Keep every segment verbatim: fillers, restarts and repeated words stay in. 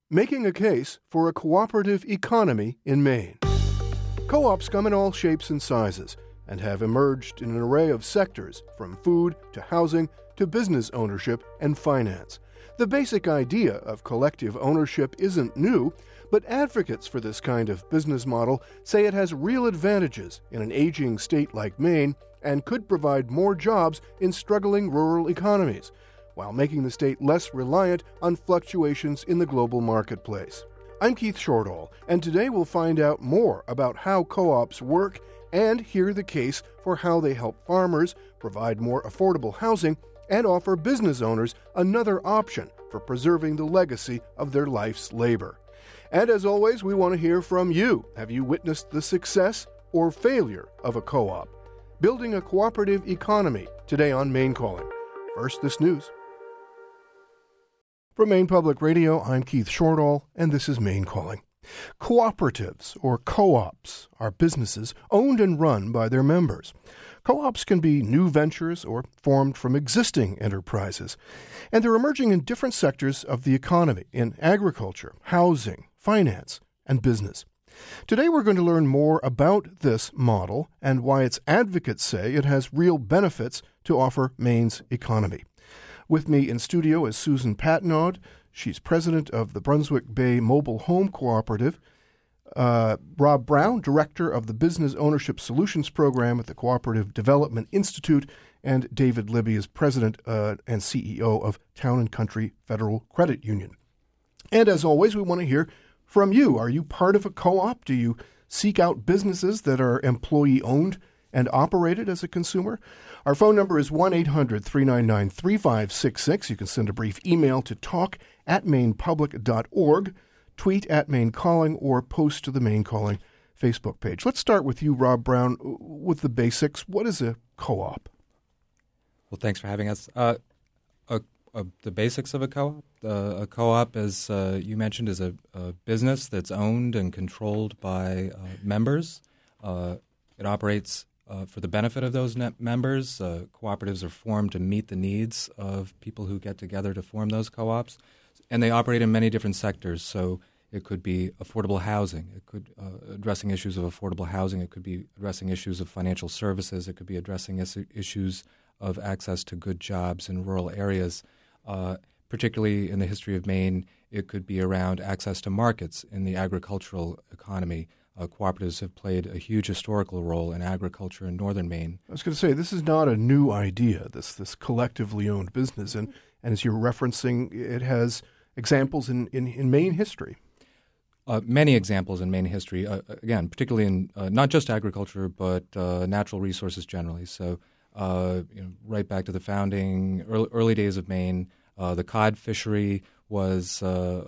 Making a case for a cooperative economy in Maine. Co-ops come in all shapes and sizes and have emerged in an array of sectors, from food to housing to business ownership and finance. The basic idea of collective ownership isn't new, but advocates for this kind of business model say it has real advantages in an aging state like Maine and could provide more jobs in struggling rural economies, while making the state less reliant on fluctuations in the global marketplace. I'm Keith Shortall, and today we'll find out more about how co-ops work and hear the case for how they help farmers, provide more affordable housing, and offer business owners another option for preserving the legacy of their life's labor. And as always, we want to hear from you. Have you witnessed the success or failure of a co-op? Building a cooperative economy, today on Maine Calling. First, this news. From Maine Public Radio, I'm Keith Shortall, and this is Maine Calling. Cooperatives, or co-ops, are businesses owned and run by their members. Co-ops can be new ventures or formed from existing enterprises, and they're emerging in different sectors of the economy, in agriculture, housing, finance, and business. Today we're going to learn more about this model and why its advocates say it has real benefits to offer Maine's economy. With me in studio is Susan Patnaud. She's president of the Brunswick Bay Mobile Home Cooperative. Uh, Rob Brown, director of the Business Ownership Solutions Program at the Cooperative Development Institute. And David Libby is president uh, and C E O of Town and Country Federal Credit Union. And as always, we want to hear from you. Are you part of a co-op? Do you seek out businesses that are employee-owned and operated as a consumer? Our phone number is one eight hundred three nine nine three five six six. You can send a brief email to talk at mainepublic dot org, tweet at Maine Calling, or post to the Maine Calling Facebook page. Let's start with you, Rob Brown, with the basics. What is a co-op? Well, thanks for having us. Uh, a, a, the basics of a co-op. Uh, a co-op, as uh, you mentioned, is a, a business that's owned and controlled by uh, members. Uh, it operates Uh, for the benefit of those net members. Uh, cooperatives are formed to meet the needs of people who get together to form those co-ops, and they operate in many different sectors. So it could be affordable housing, it could uh, addressing issues of affordable housing, it could be addressing issues of financial services, it could be addressing is- issues of access to good jobs in rural areas. Uh, particularly in the history of Maine, it could be around access to markets in the agricultural economy. Uh, cooperatives have played a huge historical role in agriculture in northern Maine. I was going to say, this is not a new idea, this this collectively owned business. And, and as you're referencing, it has examples in, in, in Maine history. Uh, many examples in Maine history, uh, again, particularly in uh, not just agriculture, but uh, natural resources generally. So uh, you know, right back to the founding, early, early days of Maine, uh, the cod fishery was uh,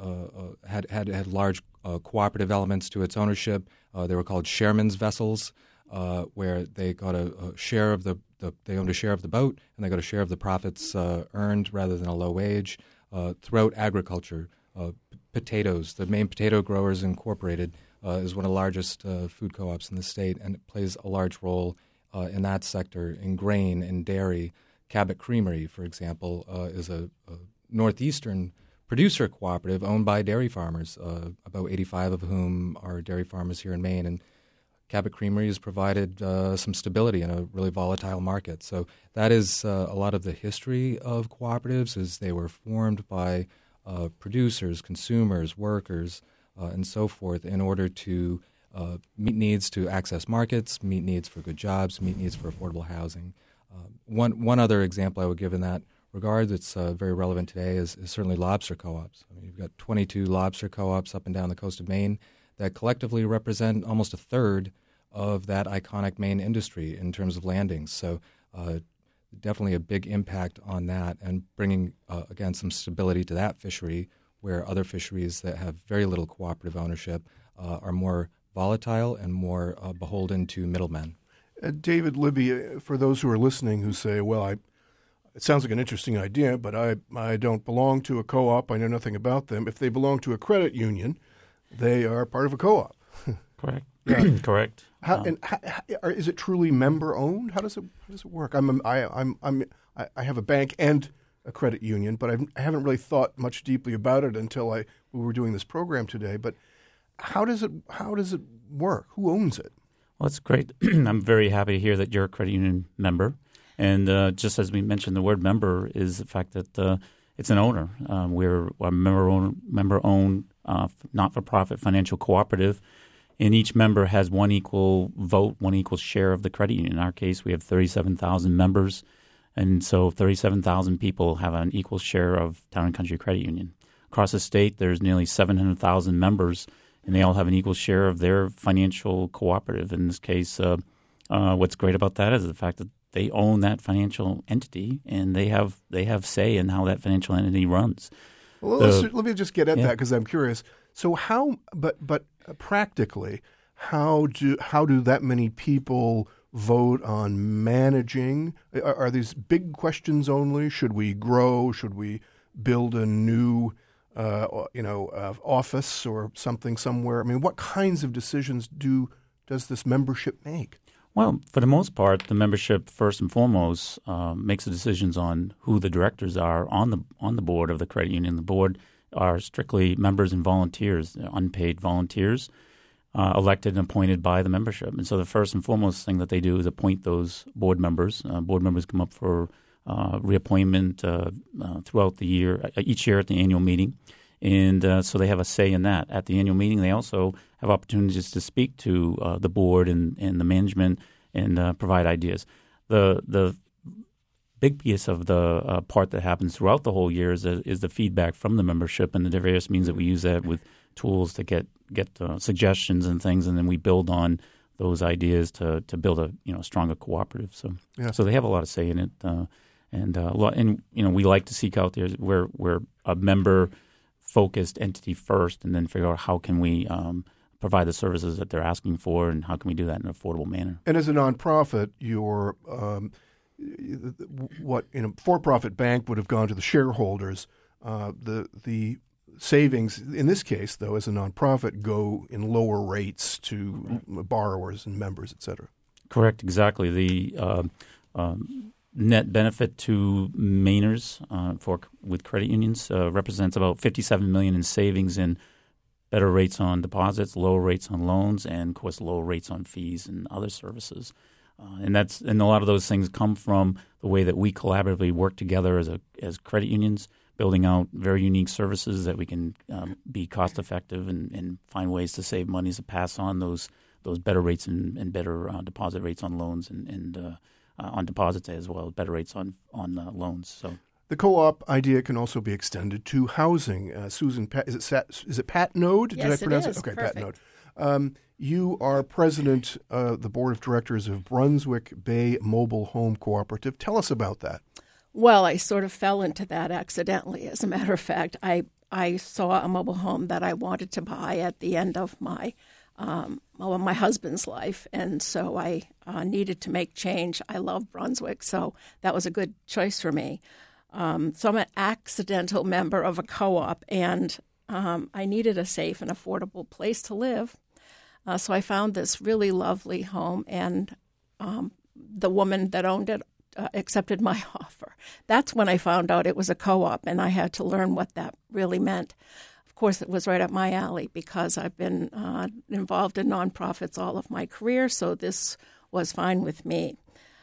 uh, had, had, had large uh, cooperative elements to its ownership. Uh, they were called sharemen's vessels, uh, where they got a, a share of the, the they owned a share of the boat, and they got a share of the profits uh, earned rather than a low wage. Uh, throughout agriculture, uh, p- potatoes, the Maine Potato Growers Incorporated uh, is one of the largest uh, food co-ops in the state, and it plays a large role uh, in that sector, in grain and dairy. Cabot Creamery, for example, uh, is a, a northeastern producer cooperative owned by dairy farmers, uh, about eighty-five of whom are dairy farmers here in Maine. And Cabot Creamery has provided uh, some stability in a really volatile market. So that is uh, a lot of the history of cooperatives, is they were formed by uh, producers, consumers, workers, uh, and so forth in order to uh, meet needs to access markets, meet needs for good jobs, meet needs for affordable housing. Uh, one, one other example I would give in that regard that's uh, very relevant today is, is certainly lobster co-ops. I mean, you've got twenty-two lobster co-ops up and down the coast of Maine that collectively represent almost a third of that iconic Maine industry in terms of landings. So uh, definitely a big impact on that, and bringing, uh, again, some stability to that fishery, where other fisheries that have very little cooperative ownership uh, are more volatile and more uh, beholden to middlemen. Uh, David Libby, uh, for those who are listening who say, well, I it sounds like an interesting idea, but I, I don't belong to a co-op. I know nothing about them. If they belong to a credit union, they are part of a co-op. Correct. Yeah. Correct. How, Um, and how, how, is it truly member owned? How does it how does it work? I'm I, I'm I'm I have a bank and a credit union, but I've, I haven't really thought much deeply about it until I we were doing this program today. But how does it how does it work? Who owns it? Well, it's great. I'm very happy to hear that you're a credit union member. And uh, just as we mentioned, the word member is the fact that uh, it's an owner. Um, we're a member-owned, member-owned uh, not-for-profit financial cooperative, and each member has one equal vote, one equal share of the credit union. In our case, we have thirty-seven thousand members, and so thirty-seven thousand people have an equal share of Town and Country Credit Union. Across the state, there's nearly seven hundred thousand members, and they all have an equal share of their financial cooperative. In this case, uh, uh, what's great about that is the fact that they own that financial entity, and they have they have say in how that financial entity runs. Well, the, let's, let me just get at yeah. that because I'm curious. So how, but but practically, how do how do that many people vote on managing? Are, are these big questions only? Should we grow? Should we build a new, uh, you know, uh, office or something somewhere? I mean, what kinds of decisions do does this membership make? Well, for the most part, the membership first and foremost uh, makes the decisions on who the directors are on the on the board of the credit union. The board are strictly members and volunteers, unpaid volunteers, uh, elected and appointed by the membership. And so the first and foremost thing that they do is appoint those board members. Uh, board members come up for uh, reappointment uh, uh, throughout the year, each year at the annual meeting. And uh, so they have a say in that. At the annual meeting, they also have opportunities to speak to uh, the board and, and the management and uh, provide ideas. The the big piece of the uh, part that happens throughout the whole year is, uh, is the feedback from the membership and the various means that we use that with tools to get get uh, suggestions and things, and then we build on those ideas to to build a you know stronger cooperative. So yeah. so they have a lot of say in it, uh, and uh, a lot, and you know we like to seek out there where we're a member focused entity first, and then figure out how can we um, provide the services that they're asking for, and how can we do that in an affordable manner. And as a nonprofit, your um, what you know, for-profit bank would have gone to the shareholders. Uh, the the savings in this case, though, as a nonprofit, go in lower rates to right. borrowers and members, et cetera. Correct, exactly. The uh, um, net benefit to Mainers uh, for with credit unions uh, represents about fifty-seven million dollars in savings in better rates on deposits, lower rates on loans, and of course lower rates on fees and other services. Uh, and that's and a lot of those things come from the way that we collaboratively work together as a as credit unions, building out very unique services that we can um, be cost effective and, and find ways to save money to pass on those those better rates and, and better uh, deposit rates on loans and, and uh, uh, on deposits as well, better rates on on uh, loans. So the co-op idea can also be extended to housing. Uh, Susan, Pat, is it Sat, is it Pat Node? Yes, Did I pronounce it is. it? Okay, Perfect. Pat Node. Um, you are president of the board of directors of Brunswick Bay Mobile Home Cooperative. Tell us about that. Well, I sort of fell into that accidentally. As a matter of fact, I I saw a mobile home that I wanted to buy at the end of my um, well, my husband's life, and so I uh, needed to make change. I love Brunswick, so that was a good choice for me. Um, so I'm an accidental member of a co-op, and um, I needed a safe and affordable place to live. Uh, so I found this really lovely home, and um, the woman that owned it uh, accepted my offer. That's when I found out it was a co-op, and I had to learn what that really meant. Of course, it was right up my alley because I've been uh, involved in nonprofits all of my career, so this was fine with me.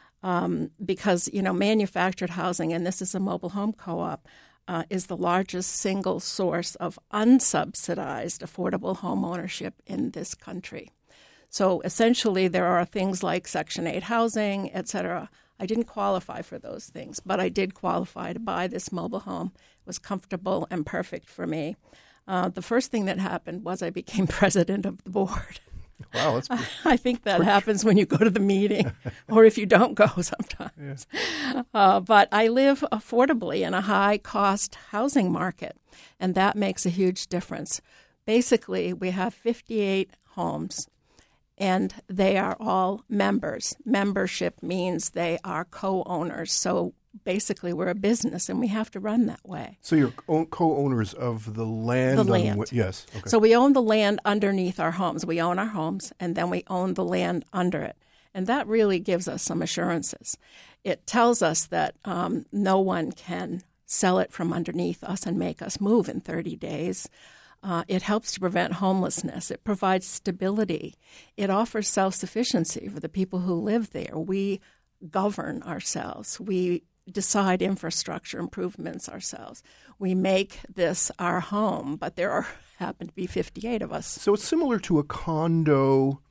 Um, because, you know, manufactured housing, and this is a mobile home co-op, uh, is the largest single source of unsubsidized affordable home ownership in this country. So essentially there are things like Section eight housing, et cetera. I didn't qualify for those things, but I did qualify to buy this mobile home. It was comfortable and perfect for me. Uh, the first thing that happened was I became president of the board. Wow, that's pretty, I think that happens when you go to the meeting or if you don't go sometimes. Yeah. Uh, but I live affordably in a high-cost housing market, and that makes a huge difference. Basically, we have fifty-eight homes, and they are all members. Membership means they are co-owners, so basically we're a business, and we have to run that way. So you're co-owners of the land? The on land. Wh- yes. Okay. So we own the land underneath our homes. We own our homes, and then we own the land under it. And that really gives us some assurances. It tells us that um, no one can sell it from underneath us and make us move in thirty days. Uh, it helps to prevent homelessness. It provides stability. It offers self-sufficiency for the people who live there. We govern ourselves. We decide infrastructure improvements ourselves. We make this our home, but there are happen to be fifty-eight of us. So it's similar to a condo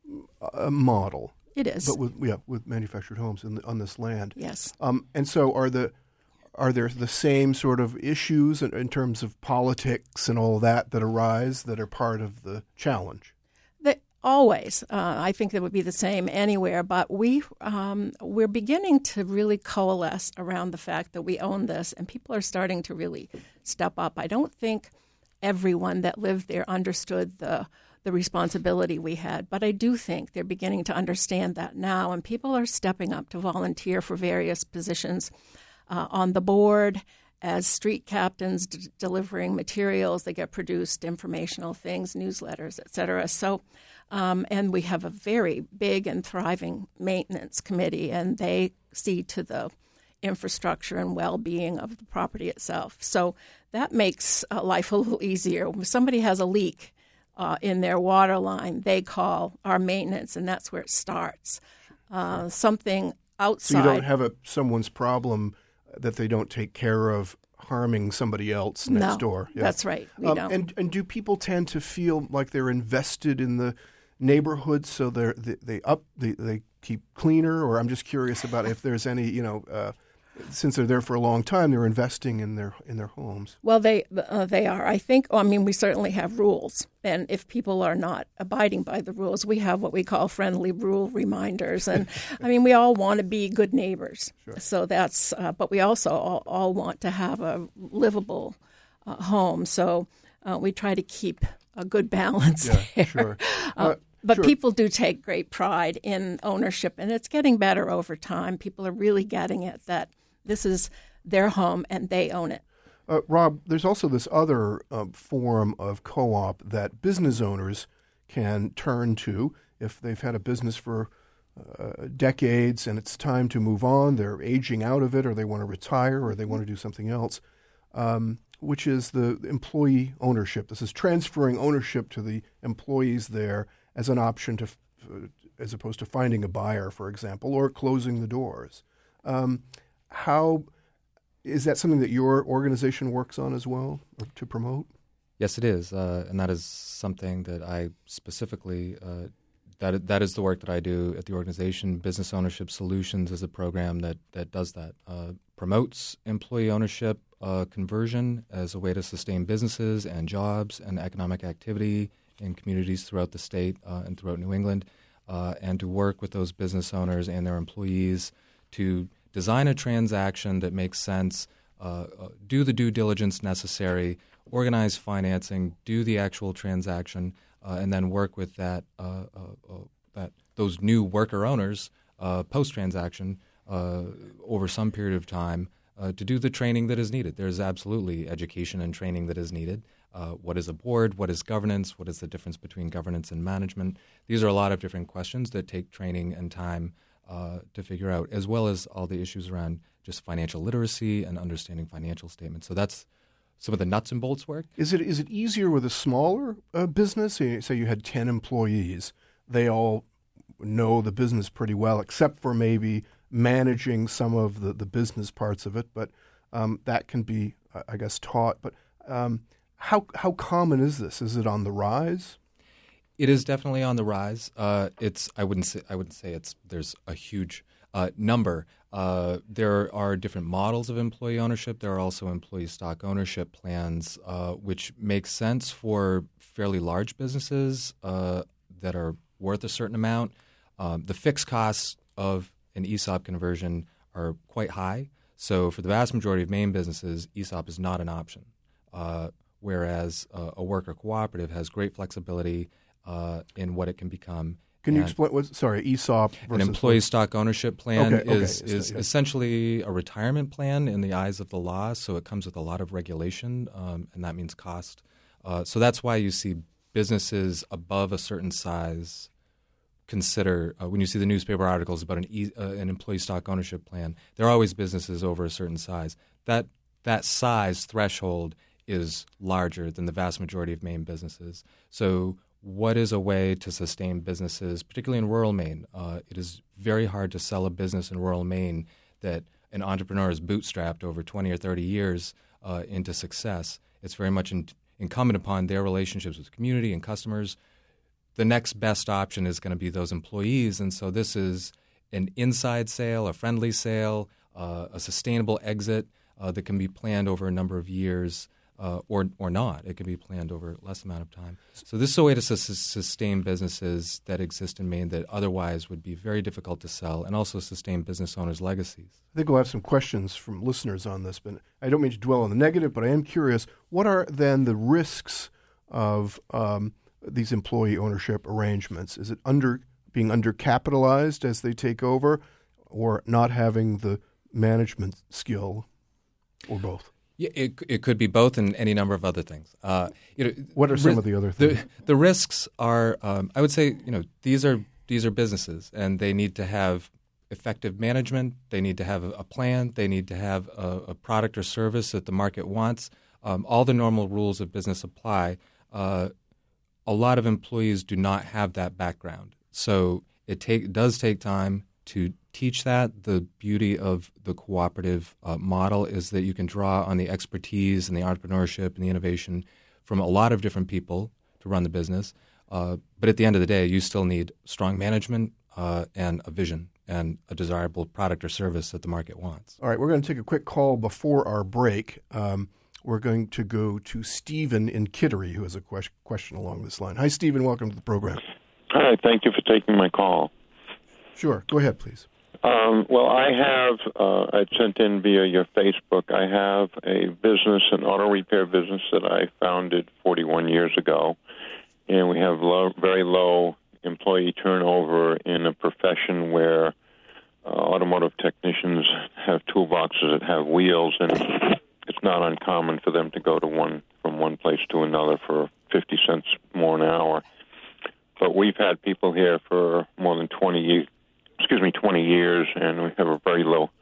uh, model. It is. But with yeah, with manufactured homes in the, on this land. Yes. Um, and so are the are there the same sort of issues in, in terms of politics and all that that arise that are part of the challenge? They, always. Uh, I think it would be the same anywhere. But we um, we're beginning to really coalesce around the fact that we own this, and people are starting to really step up. I don't think everyone that lived there understood the the responsibility we had. But I do think they're beginning to understand that now, and people are stepping up to volunteer for various positions uh, on the board as street captains, d- delivering materials that get produced, informational things, newsletters, et cetera. So, um, and we have a very big and thriving maintenance committee, and they see to the infrastructure and well-being of the property itself. So that makes uh, life a little easier. When somebody has a leak Uh, in their water line, they call our maintenance, and that's where it starts. Uh, something outside. So you don't have a someone's problem that they don't take care of harming somebody else next no, door. Yeah. That's right. We um, don't. And and do people tend to feel like they're invested in the neighborhood, so they're they, they up they, they keep cleaner? Or I'm just curious about if there's any you know. Uh, Since they're there for a long time, they're investing in their in their homes. Well, they uh, they are. I think. I mean, we certainly have rules, and if people are not abiding by the rules, we have what we call friendly rule reminders. And I mean, we all want to be good neighbors. Sure. So that's. Uh, but we also all, all want to have a livable uh, home. So uh, we try to keep a good balance Yeah, there. sure. Uh, Uh, But sure. people do take great pride in ownership, and it's getting better over time. People are really getting it that this is their home and they own it. Uh, Rob, there's also this other uh, form of co-op that business owners can turn to if they've had a business for uh, decades and it's time to move on. They're aging out of it, or they want to retire, or they want to do something else, um, which is the employee ownership. This is transferring ownership to the employees there as an option to, uh, as opposed to finding a buyer, for example, or closing the doors. Um, how is that something that your organization works on as well, or to promote? Yes, it is, uh, and that is something that I specifically uh, that that is the work that I do at the organization. Business Ownership Solutions is a program that that does that, uh, promotes employee ownership uh, conversion as a way to sustain businesses and jobs and economic activity in communities throughout the state uh, and throughout New England, uh, and to work with those business owners and their employees to design a transaction that makes sense, uh, uh, do the due diligence necessary, organize financing, do the actual transaction, uh, and then work with that uh, uh, uh, that those new worker owners uh, post-transaction uh, over some period of time uh, to do the training that is needed. There's absolutely education and training that is needed. Uh, what is a board? What is governance? What is the difference between governance and management? These are a lot of different questions that take training and time uh, to figure out, as well as all the issues around just financial literacy and understanding financial statements. So that's some of the nuts and bolts work. Is it is it easier with a smaller uh, business? Say say you had ten employees. They all know the business pretty well, except for maybe managing some of the, the business parts of it. But um, that can be, I guess, taught. But um, how how common is this? Is it on the rise? It is definitely on the rise. Uh, it's I wouldn't say I wouldn't say it's there's a huge uh, number. Uh, there are different models of employee ownership. There are also employee stock ownership plans, uh, which make sense for fairly large businesses uh, that are worth a certain amount. Um, the fixed costs of an E S O P conversion are quite high. So for the vast majority of Maine businesses, E S O P is not an option, uh, whereas uh, a worker cooperative has great flexibility uh, in what it can become. Can you And explain what? Sorry, E S O P versus an employee what? stock ownership plan Okay, okay, is it's is the- yeah. essentially a retirement plan in the eyes of the law. So it comes with a lot of regulation, um, and that means cost. Uh, so that's why you see businesses above a certain size consider uh, when you see the newspaper articles about an e- uh, an employee stock ownership plan. There are always businesses over a certain size that that size threshold is larger than the vast majority of Maine businesses. So what is a way to sustain businesses, particularly in rural Maine? Uh, it is very hard to sell a business in rural Maine that an entrepreneur has bootstrapped over twenty or thirty years uh, into success. It's very much in, incumbent upon their relationships with community and customers. The next best option is going to be those employees, and so this is an inside sale, a friendly sale, uh, a sustainable exit uh, that can be planned over a number of years. Uh, or or not. It can be planned over less amount of time. So this is a way to su- sustain businesses that exist in Maine that otherwise would be very difficult to sell, and also sustain business owners' legacies. I think we'll have some questions from listeners on this, but I don't mean to dwell on the negative, but I am curious, what are then the risks of um, these employee ownership arrangements? Is it under being undercapitalized as they take over, or not having the management skill, or both? Yeah, it it could be both, and any number of other things. Uh, you know, what are some ri- of the other things? The, the risks are, um, I would say, you know, these are these are businesses, and they need to have effective management. They need to have a, a plan. They need to have a, a product or service that the market wants. Um, all the normal rules of business apply. Uh, a lot of employees do not have that background, so it take does take time to teach that. The beauty of the cooperative uh, model is that you can draw on the expertise and the entrepreneurship and the innovation from a lot of different people to run the business. Uh, but at the end of the day, you still need strong management uh, and a vision and a desirable product or service that the market wants. All right, we're going to take a quick call before our break. Um, we're going to go to Stephen in Kittery, who has a que- question along this line. Hi, Stephen. Welcome to the program. Hi. Thank you for taking my call. Sure. Go ahead, please. Um, well, I have, uh, I sent in via your Facebook, I have a business, an auto repair business that I founded forty-one years ago, and we have low, very low employee turnover in a profession where uh, automotive technicians have toolboxes that have wheels, and it's not uncommon for them to go to one from one place to another for fifty cents more an hour. But we've had people here for more than twenty years. excuse me, twenty years, and we have a very low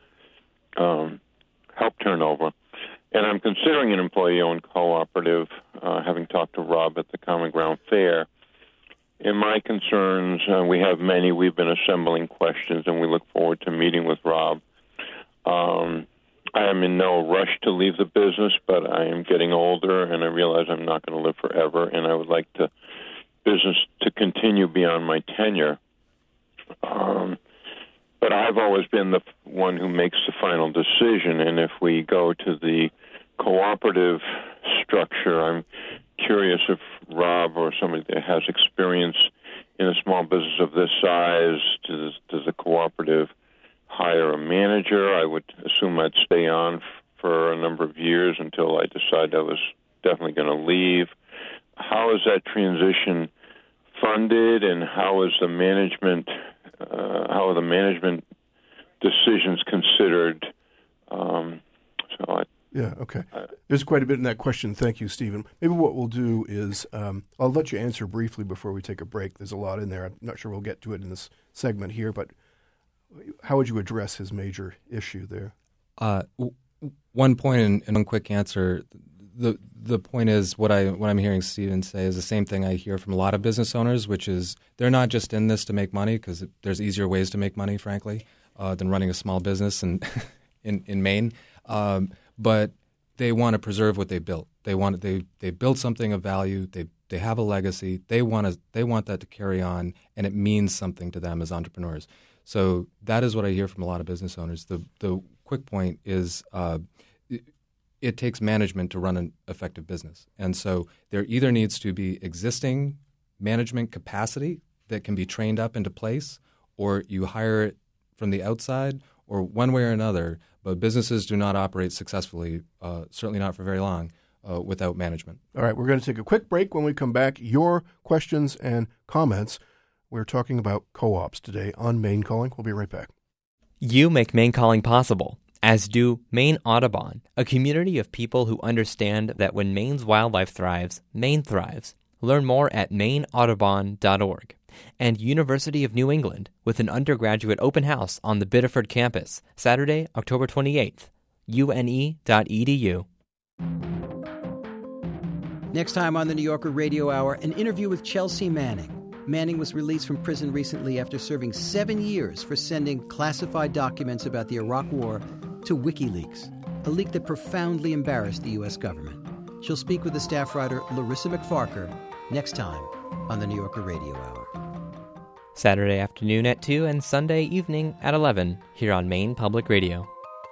um, help turnover. And I'm considering an employee-owned cooperative, uh, having talked to Rob at the Common Ground Fair. In my concerns, uh, we have many. We've been assembling questions, and we look forward to meeting with Rob. Um, I am in no rush to leave the business, but I am getting older, and I realize I'm not going to live forever, and I would like the business to continue beyond my tenure. Um, but I've always been the one who makes the final decision, and if we go to the cooperative structure, I'm curious if Rob or somebody that has experience in a small business of this size, does, does a cooperative hire a manager? I would assume I'd stay on f- for a number of years until I decide I was definitely going to leave. How is that transition funded, and how is the management uh, how are the management decisions considered? Um, so I, yeah, okay. Uh, There's quite a bit in that question. Thank you, Stephen. Maybe what we'll do is um, I'll let you answer briefly before we take a break. There's a lot in there. I'm not sure we'll get to it in this segment here, but how would you address his major issue there? Uh, w- one point and, and one quick answer. The the point is what I what I'm hearing Stephen say is the same thing I hear from a lot of business owners, which is they're not just in this to make money, because there's easier ways to make money, frankly, uh, than running a small business in in, in Maine. Um, but they want to preserve what they built. They want they they built something of value. They they have a legacy. They want to they want that to carry on, and it means something to them as entrepreneurs. So that is what I hear from a lot of business owners. The the quick point is. Uh, It takes management to run an effective business. And so there either needs to be existing management capacity that can be trained up into place, or you hire it from the outside, or one way or another. But businesses do not operate successfully, uh, certainly not for very long, uh, without management. All right, we're going to take a quick break. When we come back, your questions and comments. We're talking about co-ops today on Maine Calling. We'll be right back. You make Maine Calling possible, as do Maine Audubon, a community of people who understand that when Maine's wildlife thrives, Maine thrives. Learn more at maine audubon dot org. And University of New England, with an undergraduate open house on the Biddeford campus, Saturday, October twenty-eighth. U N E dot E D U. Next time on the New Yorker Radio Hour, an interview with Chelsea Manning. Manning was released from prison recently after serving seven years for sending classified documents about the Iraq War to WikiLeaks, a leak that profoundly embarrassed the U S government. She'll speak with the staff writer Larissa McFarker next time on the New Yorker Radio Hour. Saturday afternoon at two and Sunday evening at eleven here on Maine Public Radio.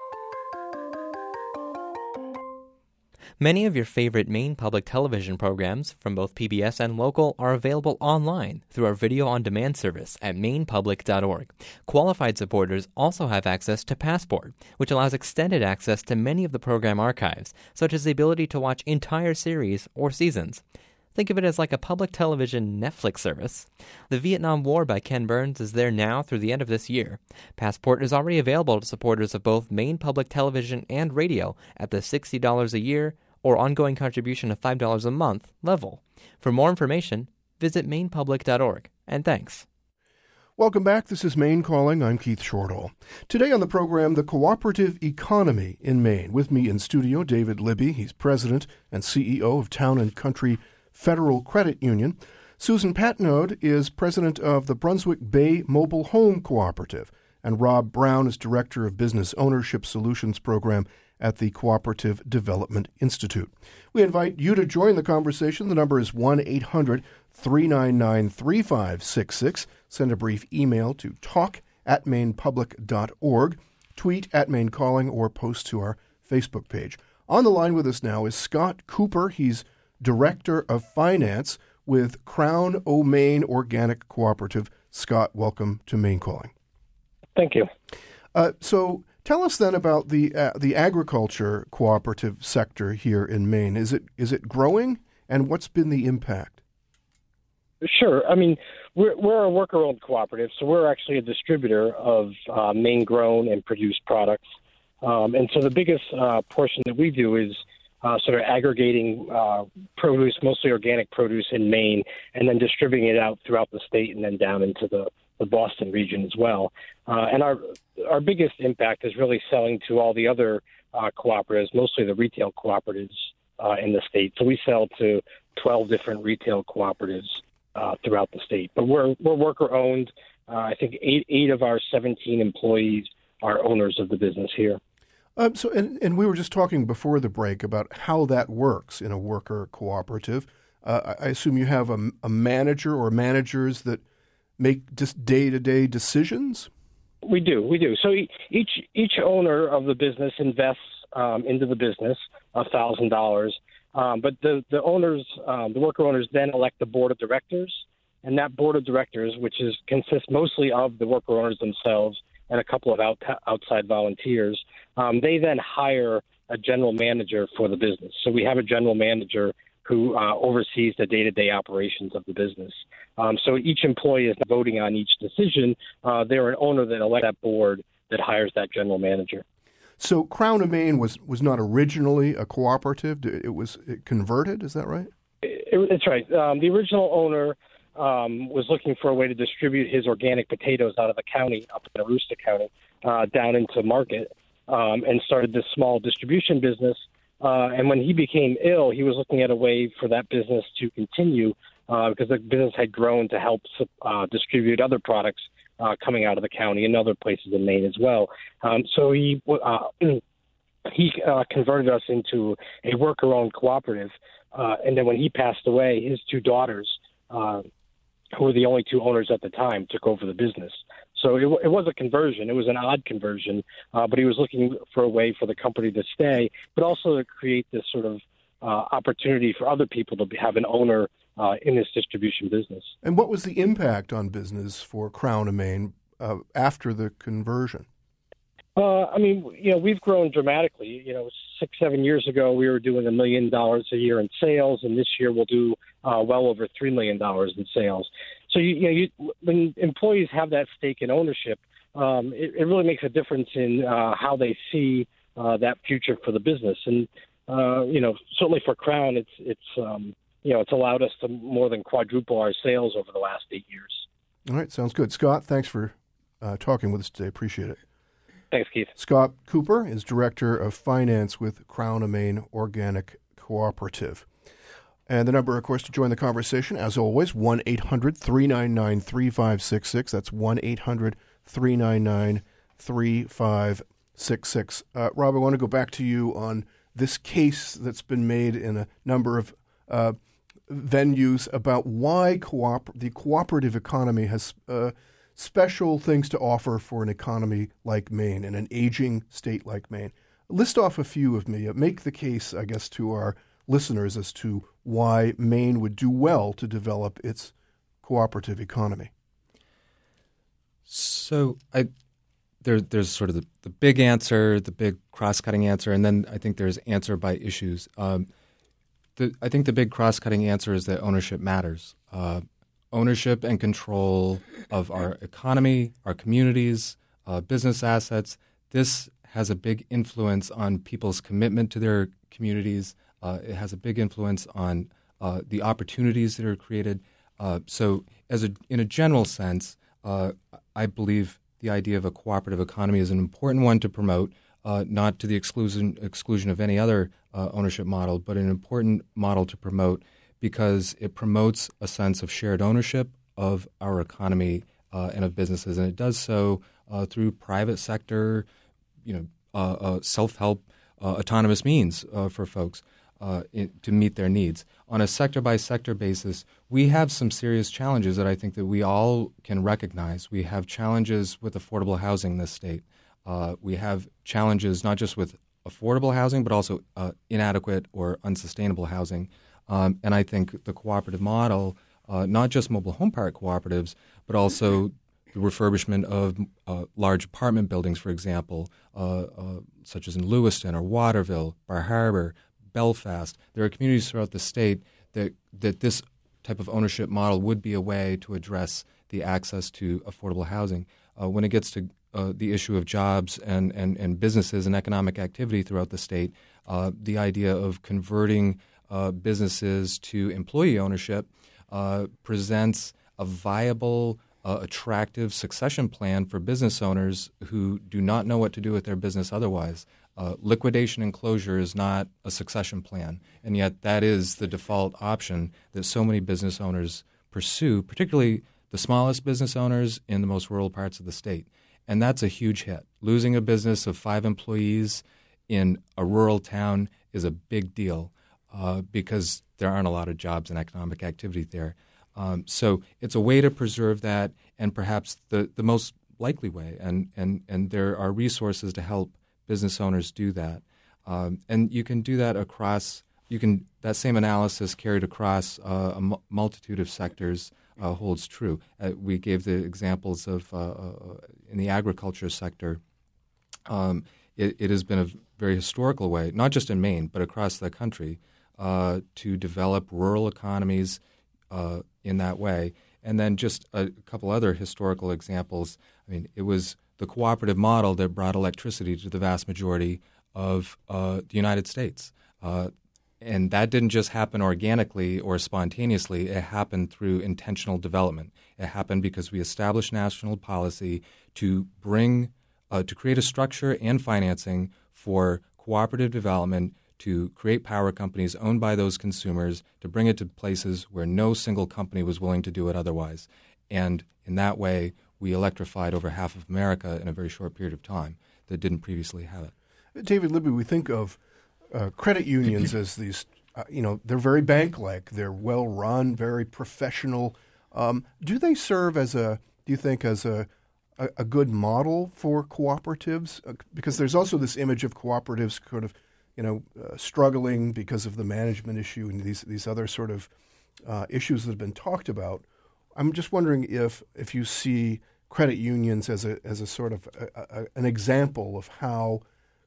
Many of your favorite Maine Public Television programs from both P B S and local are available online through our video-on-demand service at maine public dot org. Qualified supporters also have access to Passport, which allows extended access to many of the program archives, such as the ability to watch entire series or seasons. Think of it as like a public television Netflix service. The Vietnam War by Ken Burns is there now through the end of this year. Passport is already available to supporters of both Maine Public Television and radio at the sixty dollars a year or ongoing contribution of five dollars a month level. For more information, visit maine public dot org. And thanks. Welcome back. This is Maine Calling. I'm Keith Shortall. Today on the program, the cooperative economy in Maine. With me in studio, David Libby. He's president and C E O of Town and Country Federal Credit Union. Susan Patnode is president of the Brunswick Bay Mobile Home Cooperative. And Rob Brown is director of Business Ownership Solutions Program at the Cooperative Development Institute. We invite you to join the conversation. The number is one eight hundred three nine nine three five six six. Send a brief email to talk at maine public dot org, tweet at Maine Calling, or post to our Facebook page. On the line with us now is Scott Cooper. He's Director of Finance with Crown O' Maine Organic Cooperative. Scott, welcome to Maine Calling. Thank you. Uh, so tell us then about the uh, the agriculture cooperative sector here in Maine. Is it is it growing, and what's been the impact? Sure. I mean, we're, we're a worker-owned cooperative, so we're actually a distributor of uh, Maine-grown and produced products. Um, and so the biggest uh, portion that we do is Uh, sort of aggregating uh, produce, mostly organic produce in Maine, and then distributing it out throughout the state and then down into the, the Boston region as well. Uh, and our our biggest impact is really selling to all the other uh, cooperatives, mostly the retail cooperatives uh, in the state. So we sell to twelve different retail cooperatives uh, throughout the state. But we're we're worker owned. Uh, I think eight eight of our seventeen employees are owners of the business here. Um, so, and, and we were just talking before the break about how that works in a worker cooperative. Uh, I assume you have a, a manager or managers that make just day-to-day decisions? We do, we do. So each each owner of the business invests um, into the business one thousand dollars, um, but the, the owners, um, the worker owners then elect the board of directors, and that board of directors, which is consists mostly of the worker owners themselves, and a couple of out, outside volunteers, um, they then hire a general manager for the business. So we have a general manager who uh, oversees the day-to-day operations of the business. Um, so each employee is voting on each decision. Uh, they're an owner that elects that board that hires that general manager. So Crown of Maine was, was not originally a cooperative. It was converted, is that right? It, it's right. Um, the original owner Um, was looking for a way to distribute his organic potatoes out of the county, up in Aroostook County, uh, down into market, um, and started this small distribution business. Uh, and when he became ill, he was looking at a way for that business to continue uh, because the business had grown to help uh, distribute other products uh, coming out of the county and other places in Maine as well. Um, so he uh, he uh, converted us into a worker-owned cooperative. Uh, and then when he passed away, his two daughters, uh, who were the only two owners at the time, took over the business. So it, it was a conversion. It was an odd conversion, uh, but he was looking for a way for the company to stay, but also to create this sort of uh, opportunity for other people to be, have an owner uh, in this distribution business. And what was the impact on business for Crown of Maine uh, after the conversion? Uh, I mean, you know, we've grown dramatically. You know, six, seven years ago, we were doing a million dollars a year in sales, and this year we'll do uh, well over three million dollars in sales. So, you, you know, you, when employees have that stake in ownership, um, it, it really makes a difference in uh, how they see uh, that future for the business. And, uh, you know, certainly for Crown, it's, it's um, you know, it's allowed us to more than quadruple our sales over the last eight years. All right, sounds good. Scott, thanks for uh, talking with us today. Appreciate it. Thanks, Keith. Scott Cooper is Director of Finance with Crown of Maine Organic Cooperative. And the number, of course, to join the conversation, as always, one eight hundred three nine nine three five six six. That's one eight hundred three nine nine three five six six. Uh, Rob, I want to go back to you on this case that's been made in a number of uh, venues about why cooper- the cooperative economy has uh, special things to offer for an economy like Maine and an aging state like Maine. List off a few of me. Make the case, I guess, to our listeners as to why Maine would do well to develop its cooperative economy. So I, there, there's sort of the, the big answer, the big cross-cutting answer, and then I think there's answer by issues. Um, the, I think the big cross-cutting answer is that ownership matters. Uh, ownership and control of our economy, our communities, uh, business assets. This has a big influence on people's commitment to their communities. Uh, it has a big influence on uh, the opportunities that are created. Uh, so as a, in a general sense, uh, I believe the idea of a cooperative economy is an important one to promote, uh, not to the exclusion, exclusion of any other uh, ownership model, but an important model to promote because it promotes a sense of shared ownership of our economy uh, and of businesses. And it does so uh, through private sector, you know, uh, uh, self-help, uh, autonomous means uh, for folks. Uh, it, to meet their needs. On a sector-by-sector basis, we have some serious challenges that I think that we all can recognize. We have challenges with affordable housing in this state. Uh, we have challenges not just with affordable housing, but also uh, inadequate or unsustainable housing. Um, and I think the cooperative model, uh, not just mobile home park cooperatives, but also the refurbishment of uh, large apartment buildings, for example, uh, uh, such as in Lewiston or Waterville, Bar Harbor, Belfast. There are communities throughout the state that that this type of ownership model would be a way to address the access to affordable housing. Uh, when it gets to uh, the issue of jobs and, and, and businesses and economic activity throughout the state, uh, the idea of converting uh, businesses to employee ownership uh, presents a viable, uh, attractive succession plan for business owners who do not know what to do with their business otherwise. Uh, liquidation and closure is not a succession plan, and yet that is the default option that so many business owners pursue, particularly the smallest business owners in the most rural parts of the state. And that's a huge hit. Losing a business of five employees in a rural town is a big deal uh, because there aren't a lot of jobs and economic activity there. Um, so it's a way to preserve that, and perhaps the, the most likely way, and, and, and there are resources to help business owners do that. Um, and you can do that across, you can, that same analysis carried across uh, a m- multitude of sectors uh, holds true. Uh, we gave the examples of, uh, uh, in the agriculture sector, um, it, it has been a very historical way, not just in Maine, but across the country, uh, to develop rural economies uh, in that way. And then just a couple other historical examples. I mean, it was the cooperative model that brought electricity to the vast majority of uh, the United States. Uh, and that didn't just happen organically or spontaneously. It happened through intentional development. It happened because we established national policy to bring, uh, to create a structure and financing for cooperative development to create power companies owned by those consumers, to bring it to places where no single company was willing to do it otherwise. And in that way, we electrified over half of America in a very short period of time that didn't previously have it. David Libby, we think of uh, credit unions as these, uh, you know, they're very bank-like. They're well-run, very professional. Um, do they serve as a, do you think, as a, a, a good model for cooperatives? Uh, because there's also this image of cooperatives sort of, you know, uh, struggling because of the management issue and these, these other sort of uh, issues that have been talked about. I'm just wondering if if you see credit unions as a as a sort of a, a, an example of how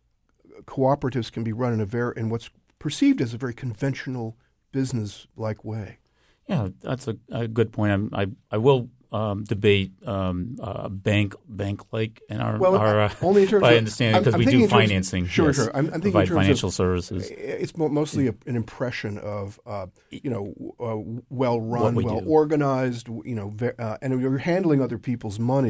cooperatives can be run in a very in what's perceived as a very conventional business-like way. Yeah, that's a, a good point. I'm, I I will um, debate um, uh, bank bank like in our, well, our uh, only in terms I of, understand because we do financing. Sure, yes, sure. I'm, I'm thinking provide in terms financial of, services. It's mostly a, an impression of uh, you know uh, well run, we well do. organized. You know, uh, and you're handling other people's money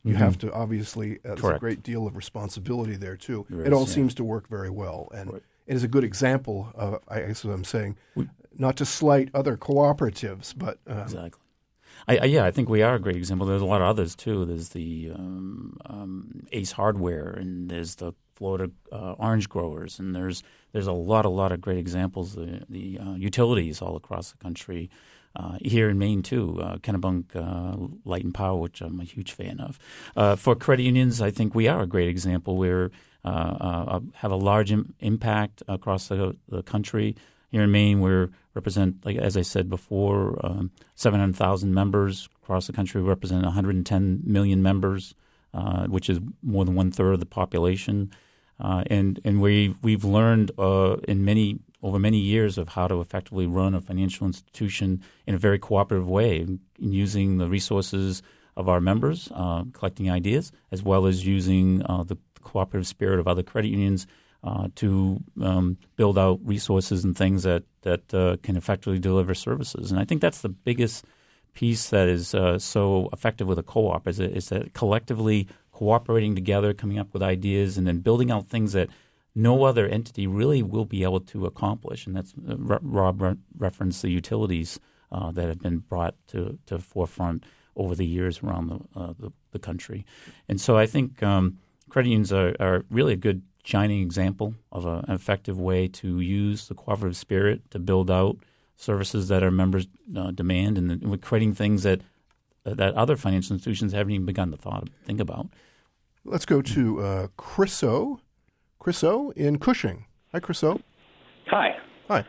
You Mm-hmm. have to obviously, uh, there's a Correct. great deal of responsibility there too. There it is, all yeah. seems to work very well, and Right. it is a good example of, I guess what I'm saying, We- not to slight other cooperatives, but um, Exactly. I, I, yeah, I think we are a great example. There's a lot of others too. There's the um, um, Ace Hardware, and there's the Florida uh, Orange Growers, and there's there's a lot, a lot of great examples. The, the uh, utilities all across the country. Uh, here in Maine, too, uh, Kennebunk uh, Light and Power, which I'm a huge fan of. Uh, for credit unions, I think we are a great example. We uh, uh, have a large Im- impact across the, the country. Here in Maine, we represent, like as I said before, um, seven hundred thousand members across the country. We represent one hundred ten million members, uh, which is more than one third of the population. Uh, and and we we've learned uh, in many over many years of how to effectively run a financial institution in a very cooperative way, in using the resources of our members, uh, collecting ideas, as well as using uh, the cooperative spirit of other credit unions uh, to um, build out resources and things that that uh, can effectively deliver services. And I think that's the biggest piece that is uh, so effective with a co-op is, it, is that collectively cooperating together, coming up with ideas, and then building out things that no other entity really will be able to accomplish. And that's uh, Rob re- referenced the utilities uh, that have been brought to to forefront over the years around the uh, the, the country. And so I think um, credit unions are, are really a good shining example of a, an effective way to use the cooperative spirit to build out services that our members uh, demand, and, and we're creating things that that other financial institutions haven't even begun to thought, think about. let's go to uh, Chriso. Chriso in Cushing. Hi, Chriso. Hi. Hi.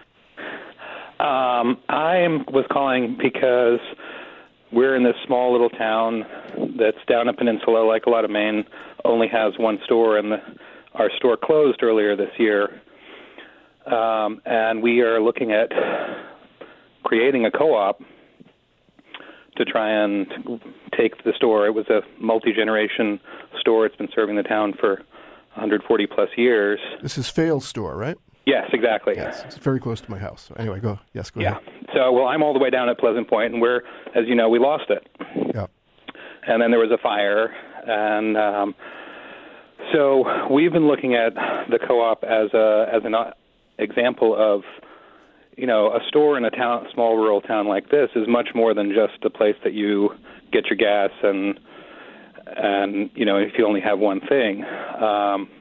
Um, I am, was calling because we're in this small little town that's down a peninsula, like a lot of Maine, only has one store, and the, our store closed earlier this year. Um, and we are looking at creating a co-op to try and take the store. It was a multi-generation store. It's been serving the town for one hundred forty plus years. This is Fail's store, right? Yes, exactly. Yes, it's very close to my house. So anyway, go. Yes, go yeah. ahead. So, well, I'm all the way down at Pleasant Point, and we're, as you know, we lost it. Yeah. And then there was a fire, and um, so we've been looking at the co-op as a as an example of, you know, a store in a town, small rural town like this is much more than just a place that you get your gas and and you know, if you only have one thing. Um,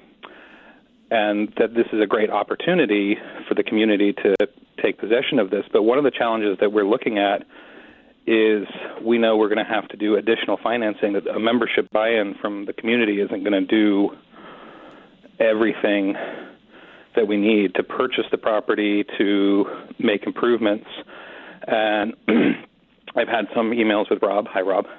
and that this is a great opportunity for the community to take possession of this. But one of the challenges that we're looking at is we know we're going to have to do additional financing, that a membership buy-in from the community isn't going to do everything that we need to purchase the property, to make improvements. And I've had some emails with Rob. Hi, Rob.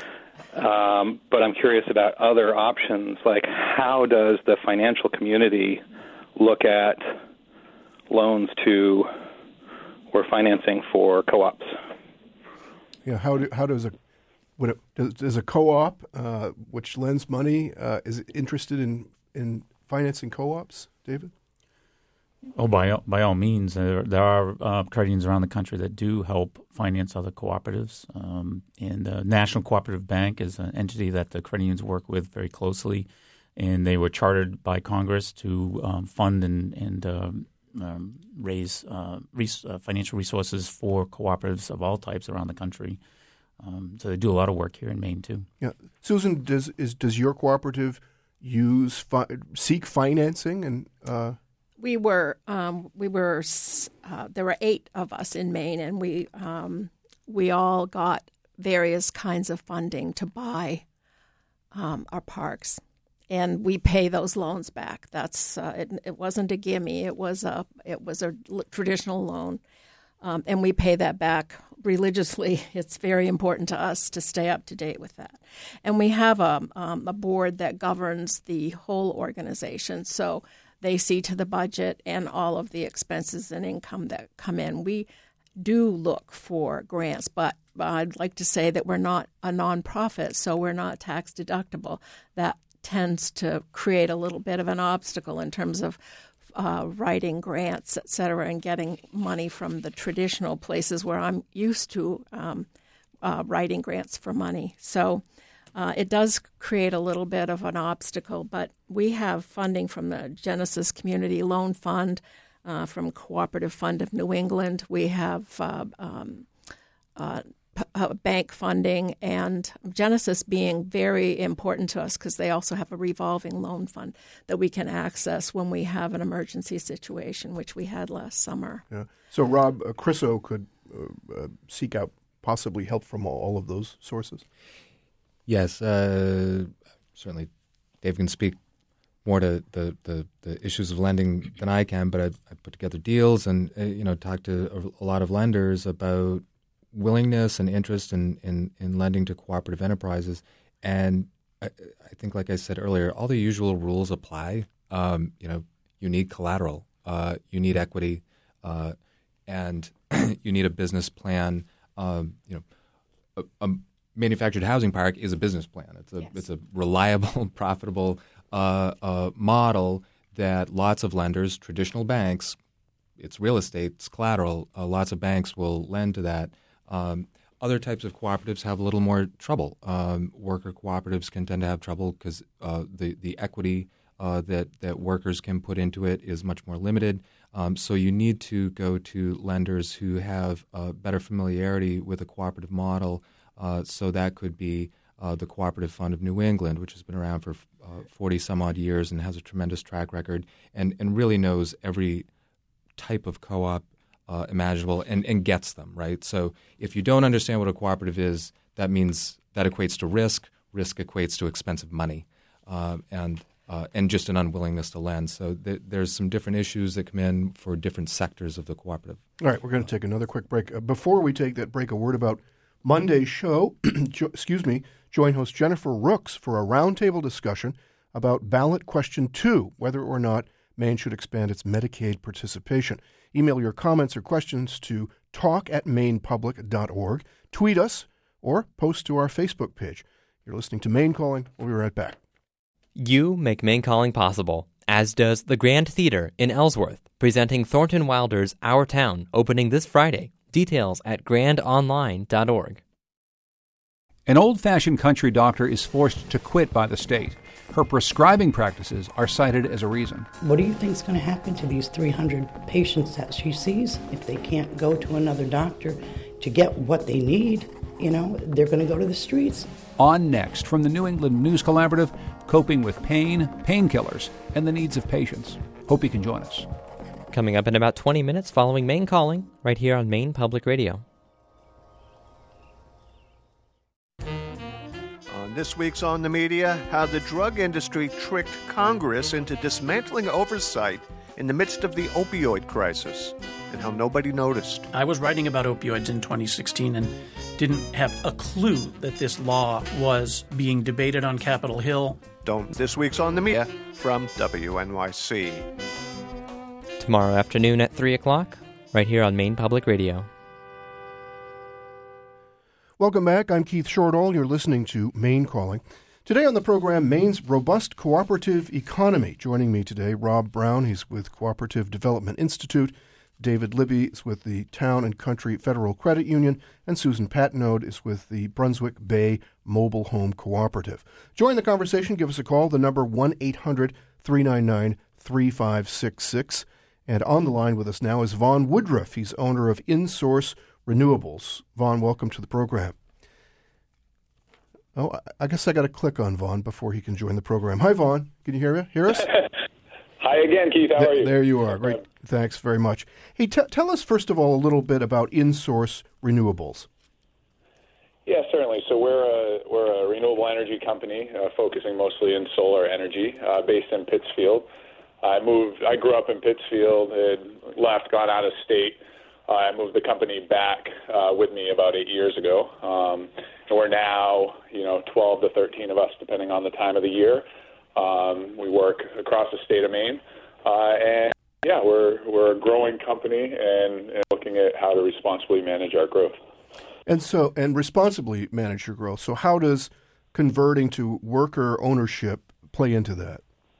Um, but I'm curious about other options, like how does the financial community look at loans to or financing for co-ops? Yeah, how do, how does a would it, does, does a co-op uh, which lends money uh, is interested in in financing co-ops, David? Oh, by all, by all means, there, there are uh, credit unions around the country that do help finance other cooperatives. Um, and the National Cooperative Bank is an entity that the credit unions work with very closely, and they were chartered by Congress to um, fund and, and um, um, raise uh, res- uh, financial resources for cooperatives of all types around the country. Um, so they do a lot of work here in Maine too. Yeah, Susan, does is does your cooperative use fi- seek financing and? Uh We were um, we were uh, there were eight of us in Maine, and we um, we all got various kinds of funding to buy um, our parks, and we pay those loans back. That's uh, it, it wasn't a gimme; it was a it was a traditional loan, um, and we pay that back religiously. It's very important to us to stay up to date with that, and we have a um, a board that governs the whole organization. So. They see to the budget and all of the expenses and income that come in. We do look for grants, but I'd like to say that we're not a nonprofit, so we're not tax deductible. That tends to create a little bit of an obstacle in terms of uh, writing grants, et cetera, and getting money from the traditional places where I'm used to um, uh, writing grants for money. So uh, it does create a little bit of an obstacle, but we have funding from the Genesis Community Loan Fund, uh, from Cooperative Fund of New England. We have uh, um, uh, p- uh, bank funding, and Genesis being very important to us because they also have a revolving loan fund that we can access when we have an emergency situation, which we had last summer. Yeah. So, Rob, uh, Criso could uh, uh, seek out possibly help from all, all of those sources? Yes, uh, certainly Dave can speak more to the, the, the issues of lending than I can, but I, I put together deals and uh, you know talked to a, a lot of lenders about willingness and interest in, in, in lending to cooperative enterprises. And I, I think, like I said earlier, all the usual rules apply. Um, you know, you need collateral, uh, you need equity, uh, and you need a business plan. Um, you know, a, a manufactured housing park is a business plan. It's a yes. it's a reliable, profitable uh, uh, model that lots of lenders, traditional banks, it's real estate, it's collateral. Uh, lots of banks will lend to that. Um, other types of cooperatives have a little more trouble. Um, worker cooperatives can tend to have trouble because uh, the the equity uh, that that workers can put into it is much more limited. Um, so you need to go to lenders who have uh, better familiarity with a cooperative model. Uh, so that could be uh, the Cooperative Fund of New England, which has been around for uh, forty some odd years and has a tremendous track record, and, and really knows every type of co-op uh, imaginable and, and gets them, right? So if you don't understand what a cooperative is, that means that equates to risk. Risk equates to expensive money, uh, and uh, and just an unwillingness to lend. So th- there's some different issues that come in for different sectors of the cooperative. All right, we're going to take another quick break. Uh, before we take that break, a word about Monday's show. jo- excuse me. Join host Jennifer Rooks for a roundtable discussion about ballot question two, whether or not Maine should expand its Medicaid participation. Email your comments or questions to talk at maine public dot org, tweet us, or post to our Facebook page. You're listening to Maine Calling. We'll be right back. You make Maine Calling possible, as does the Grand Theater in Ellsworth, presenting Thornton Wilder's Our Town, opening this Friday. Details at grand online dot org. An old-fashioned country doctor is forced to quit by the state. Her prescribing practices are cited as a reason. What do you think is going to happen to these three hundred patients that she sees if they can't go to another doctor to get what they need? You know, they're going to go to the streets. On next, from the New England News Collaborative, coping with pain, painkillers, and the needs of patients. Hope you can join us. Coming up in about twenty minutes following Maine Calling, right here on Maine Public Radio. On this week's On the Media, how the drug industry tricked Congress into dismantling oversight in the midst of the opioid crisis, and how nobody noticed. I was writing about opioids in twenty sixteen and didn't have a clue that this law was being debated on Capitol Hill. Don't this week's On the Media from W N Y C. Tomorrow afternoon at three o'clock, right here on Maine Public Radio. Welcome back. I'm Keith Shortall. You're listening to Maine Calling. Today on the program, Maine's robust cooperative economy. Joining me today, Rob Brown. He's with Cooperative Development Institute. David Libby is with the Town and Country Federal Credit Union. And Susan Patnode is with the Brunswick Bay Mobile Home Cooperative. Join the conversation. Give us a call. The number one eight hundred three nine nine three five six six. And on the line with us now is Vaughn Woodruff. He's owner of InSource Renewables. Vaughn, welcome to the program. Oh, I guess I got to click on Vaughn before he can join the program. Hi, Vaughn. Can you hear me? Hear us? Hi again, Keith. How Th- are you? There you are. Great. Thanks very much. Hey, t- tell us first of all a little bit about InSource Renewables. Yeah, certainly. So we're a we're a renewable energy company uh, focusing mostly in solar energy, uh, based in Pittsfield. I moved. I grew up in Pittsfield. Had left, gone out of state. Uh, I moved the company back uh, with me about eight years ago. Um, and we're now, you know, twelve to thirteen of us, depending on the time of the year. Um, we work across the state of Maine, uh, and yeah, we're we're a growing company and, and looking at how to responsibly manage our growth. And so, and responsibly manage your growth. So, how does converting to worker ownership play into that?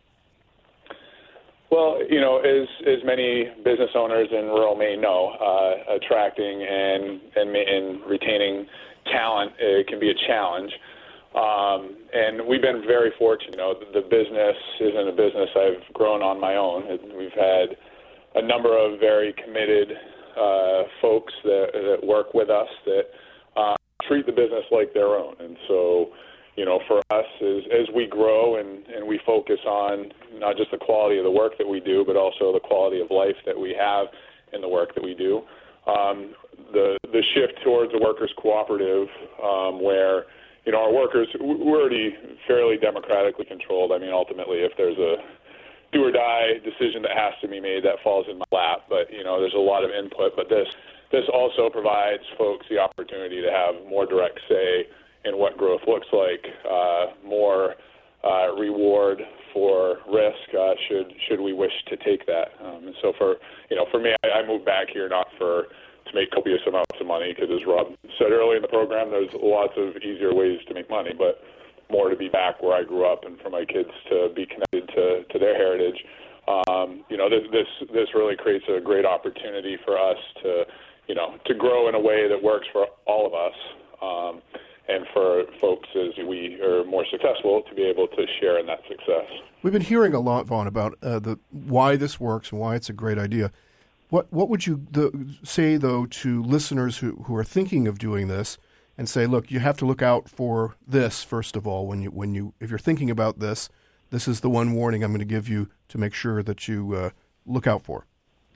Well, you know, as as many business owners in rural Maine know, uh, attracting and, and and retaining talent, it can be a challenge. Um, and we've been very fortunate. You know, the, the business isn't a business I've grown on my own. We've had a number of very committed uh, folks that, that work with us that uh, treat the business like their own. And so, you know, for us, as, as we grow and, and we focus on not just the quality of the work that we do, but also the quality of life that we have in the work that we do, um, the the shift towards a workers' cooperative um, where, you know, our workers, we're already fairly democratically controlled. I mean, ultimately, if there's a do-or-die decision that has to be made, that falls in my lap. But, you know, there's a lot of input. But this this also provides folks the opportunity to have more direct say in what growth looks like, uh, more uh, reward for risk uh, should should we wish to take that. Um, and so for, you know, for me, I, I moved back here not for to make copious amounts of money, because as Rob said earlier in the program, there's lots of easier ways to make money, but more to be back where I grew up and for my kids to be connected to, to their heritage. Um, you know, this, this this really creates a great opportunity for us to, you know, to grow in a way that works for all of us, um, and for folks as we are more successful to be able to share in that success. We've been hearing a lot, Vaughn, about uh, the why this works and why it's a great idea. What what would you the, say, though, to listeners who, who are thinking of doing this and say, look, you have to look out for this, first of all, when you when you if you're thinking about this, this is the one warning I'm going to give you to make sure that you uh, look out for?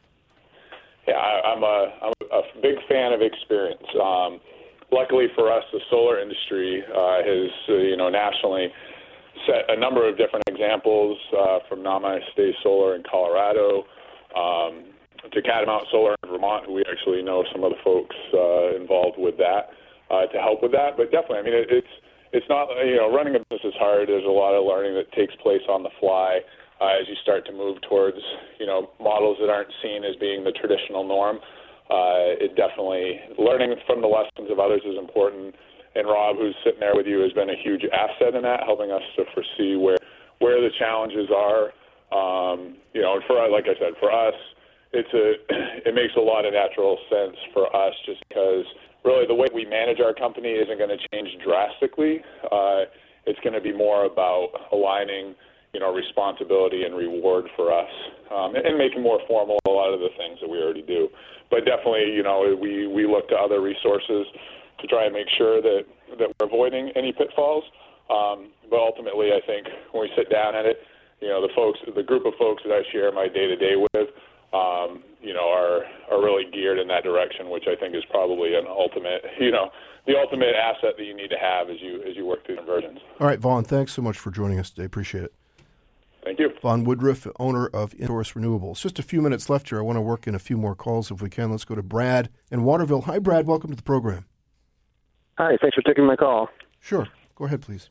Yeah, I, I'm, a, I'm a big fan of experience. Um, luckily for us, the solar industry uh, has, uh, you know, nationally set a number of different examples uh, from Namaste Solar in Colorado, um, to Catamount Solar in Vermont, who we actually know some of the folks uh, involved with that, uh, to help with that. But definitely, I mean, it, it's it's not, you know, running a business is hard. There's a lot of learning that takes place on the fly uh, as you start to move towards, you know, models that aren't seen as being the traditional norm. Uh, it definitely, learning from the lessons of others is important. And Rob, who's sitting there with you, has been a huge asset in that, helping us to foresee where where the challenges are. Um, you know, and for, like I said, for us, It's a, it makes a lot of natural sense for us just because really the way we manage our company isn't going to change drastically. Uh, it's going to be more about aligning, you know, responsibility and reward for us, um, and, and making more formal a lot of the things that we already do. But definitely, you know, we, we look to other resources to try and make sure that, that we're avoiding any pitfalls. Um, but ultimately, I think when we sit down at it, you know, the folks, the group of folks that I share my day-to-day with, Um, you know, are are really geared in that direction, which I think is probably an ultimate, you know, the ultimate asset that you need to have as you as you work through conversions. All right, Vaughn, thanks so much for joining us today. Appreciate it. Thank you. Vaughn Woodruff, owner of Insource Renewables. Just a few minutes left here. I want to work in a few more calls if we can. Let's go to Brad in Waterville. Hi, Brad. Welcome to the program. Hi. Thanks for taking my call. Sure. Go ahead, please.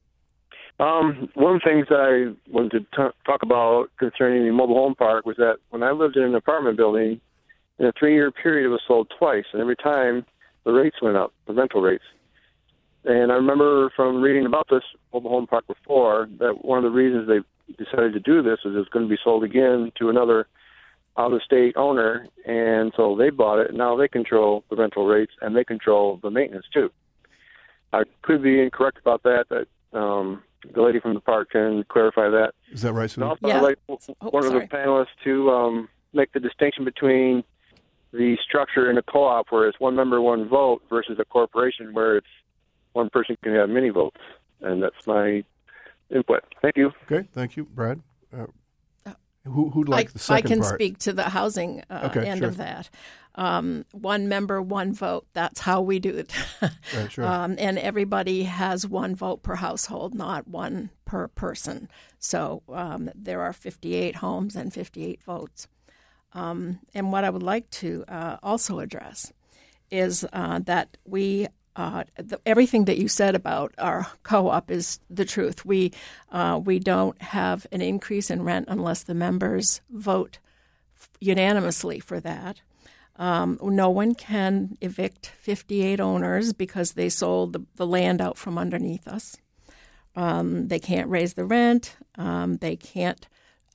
Um, one of the things that I wanted to t- talk about concerning the mobile home park was that when I lived in an apartment building, in a three-year period, it was sold twice, and every time the rates went up, the rental rates. And I remember from reading about this mobile home park before that one of the reasons they decided to do this is it's going to be sold again to another out-of-state owner, and so they bought it, and now they control the rental rates, and they control the maintenance, too. I could be incorrect about that, but um, the lady from the park can clarify that. Is that right, Sue? Also, yeah. I'd like oh, one sorry. of the panelists to um, make the distinction between the structure in a co-op where it's one member, one vote, versus a corporation where it's one person can have many votes. And that's my input. Thank you. Okay, thank you, Brad. Uh, who, who'd like I, the second I can part? speak to the housing uh, okay, end sure. of that. Um, one member, one vote. That's how we do it. Right, sure. um, and everybody has one vote per household, not one per person. So um, there are fifty-eight homes and fifty-eight votes. Um, and what I would like to uh, also address is uh, that we Uh, the, everything that you said about our co-op is the truth. We uh, we don't have an increase in rent unless the members vote unanimously for that. Um, no one can evict fifty-eight owners because they sold the, the land out from underneath us. Um, they can't raise the rent. Um, they can't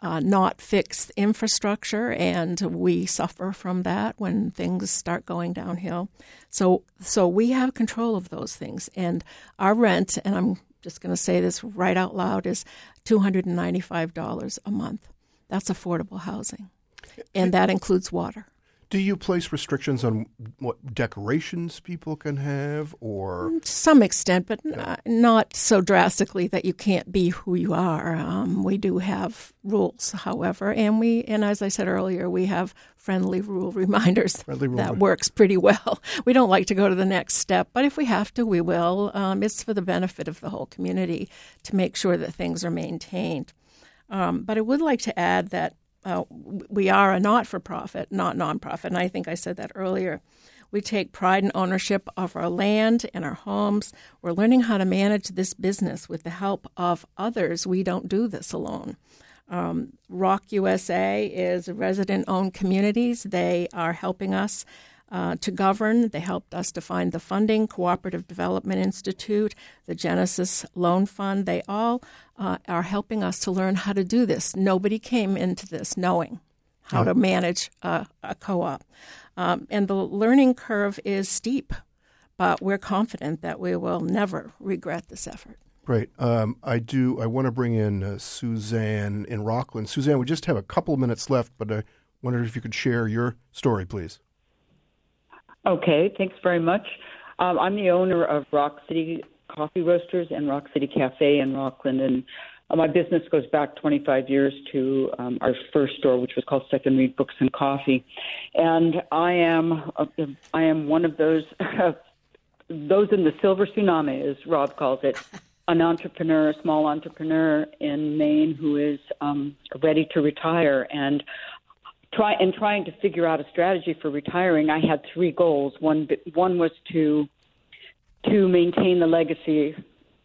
uh, not fixed infrastructure, and we suffer from that when things start going downhill. So, so we have control of those things, and our rent, and I'm just going to say this right out loud, is two hundred ninety-five dollars a month. That's affordable housing, and that includes water. Do you place restrictions on what decorations people can have, or to some extent, but yeah. not so drastically that you can't be who you are? Um, we do have rules, however, and we, and as I said earlier, we have friendly rule reminders. Friendly rule that works pretty well. We don't like to go to the next step, but if we have to, we will. Um, it's for the benefit of the whole community to make sure that things are maintained. Um, but I would like to add that Uh, we are a not-for-profit, not nonprofit, and I think I said that earlier. We take pride in ownership of our land and our homes. We're learning how to manage this business with the help of others. We don't do this alone. Um, Rock U S A is resident-owned communities. They are helping us uh, to govern. They helped us to find the funding, Cooperative Development Institute, the Genesis Loan Fund. They all uh, are helping us to learn how to do this. Nobody came into this knowing how oh. to manage uh, a co-op. Um, and the learning curve is steep, but we're confident that we will never regret this effort. Great. Um, I do. I want to bring in uh, Suzanne in Rockland. Suzanne, we just have a couple of minutes left, but I wondered if you could share your story, please. Okay, thanks very much. Um, I'm the owner of Rock City Coffee Roasters and Rock City Cafe in Rockland, and uh, my business goes back twenty-five years to um, our first store, which was called Second Read Books and Coffee. And I am uh, I am one of those uh, those in the silver tsunami, as Rob calls it, an entrepreneur, a small entrepreneur in Maine who is um, ready to retire. And try and trying to figure out a strategy for retiring, I had three goals. One one was to to maintain the legacy,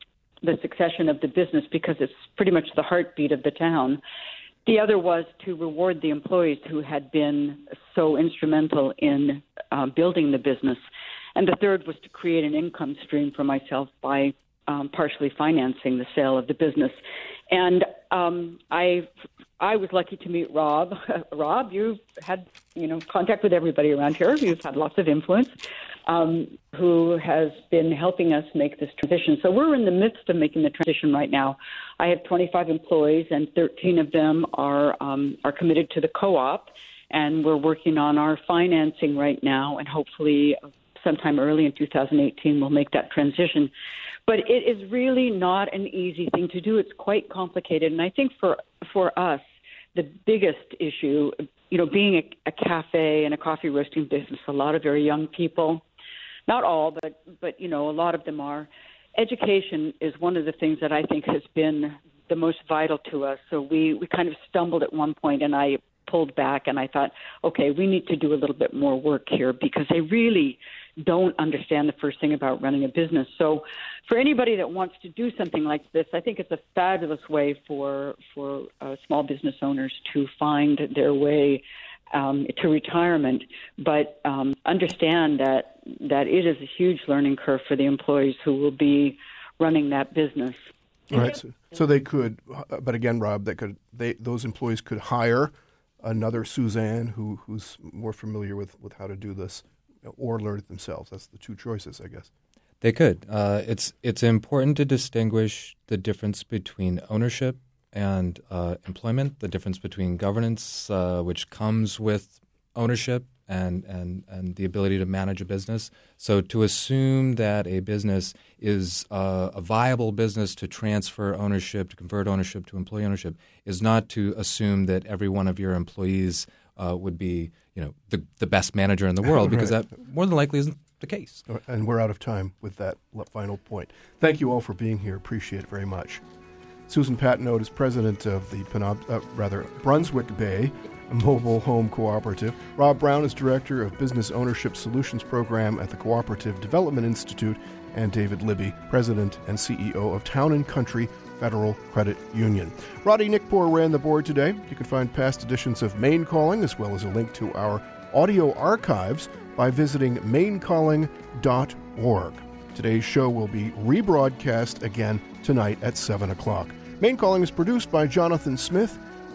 the succession of the business, because it's pretty much the heartbeat of the town. The other was to reward the employees who had been so instrumental in uh, building the business. And the third was to create an income stream for myself by um, partially financing the sale of the business. And um, I I was lucky to meet Rob. Rob, you've had you know contact with everybody around here. You've had lots of influence, um, who has been helping us make this transition. So we're in the midst of making the transition right now. I have twenty-five employees, and thirteen of them are um, are committed to the co-op, and we're working on our financing right now, and hopefully sometime early in two thousand eighteen we'll make that transition. But it is really not an easy thing to do. It's quite complicated. And I think for for us, the biggest issue, you know, being a, a cafe and a coffee roasting business, a lot of very young people, not all, but, but, you know, a lot of them are. Education is one of the things that I think has been the most vital to us. So we, we kind of stumbled at one point, and I pulled back, and I thought, okay, we need to do a little bit more work here, because they really don't understand the first thing about running a business. So for anybody that wants to do something like this, I think it's a fabulous way for for uh, small business owners to find their way um, to retirement, but um, understand that that it is a huge learning curve for the employees who will be running that business. All right. So, so they could, but again, Rob, that could they those employees could hire another Suzanne who who's more familiar with, with how to do this, or learn it themselves. That's the two choices, I guess. They could. Uh, it's it's important to distinguish the difference between ownership and uh, employment, the difference between governance, uh, which comes with ownership, and, and, and the ability to manage a business. So to assume that a business is uh, a viable business to transfer ownership, to convert ownership to employee ownership, is not to assume that every one of your employees uh, would be, you know, the the best manager in the world, because right. that more than likely isn't the case. And we're out of time with that final point. Thank you all for being here. Appreciate it very much. Susan Patenaude is president of the Penob- uh, rather Brunswick Bay Mobile Home Cooperative. Rob Brown is director of Business Ownership Solutions Program at the Cooperative Development Institute, and David Libby, president and C E O of Town and Country Federal Credit Union. Roddy Nickpour ran the board today. You can find past editions of Maine Calling, as well as a link to our audio archives, by visiting maine calling dot org. Today's show will be rebroadcast again tonight at seven o'clock. Maine Calling is produced by Jonathan Smith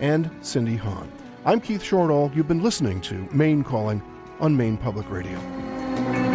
and Cindy Hahn. I'm Keith Shortall. You've been listening to Maine Calling on Maine Public Radio.